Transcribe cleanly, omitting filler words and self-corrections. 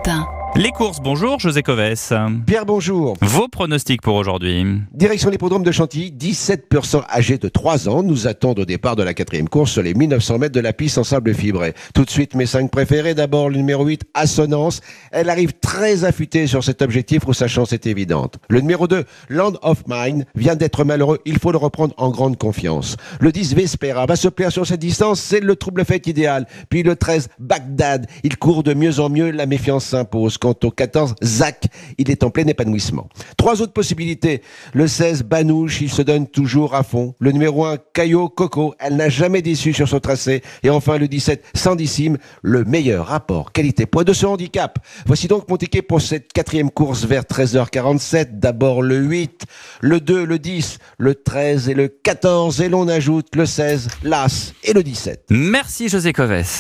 Europe 1. Les courses, bonjour José Covès. Pierre, bonjour. Vos pronostics pour aujourd'hui? Direction l'hippodrome de Chantilly, 17% âgés de 3 ans nous attendent au départ de la 4e course sur les 1900 mètres de la piste en sable fibré. Tout de suite, mes 5 préférés. D'abord, le numéro 8, Assonance. Elle arrive très affûtée sur cet objectif où sa chance est évidente. Le numéro 2, Land of Mine, vient d'être malheureux. Il faut le reprendre en grande confiance. Le 10, Vespera, va se plaire sur cette distance. C'est le trouble fait idéal. Puis le 13, Bagdad. Il court de mieux en mieux. La méfiance s'impose. Quant au 14, Zach, il est en plein épanouissement. 3 autres possibilités. Le 16, Banouche, il se donne toujours à fond. Le numéro 1, Caillot Coco, elle n'a jamais déçu sur son tracé. Et enfin le 17, Sandissime, le meilleur rapport qualité-poids de ce handicap. Voici donc mon ticket pour cette 4e course vers 13h47. D'abord le 8, le 2, le 10, le 13 et le 14. Et l'on ajoute le 16, l'As et le 17. Merci José Covès.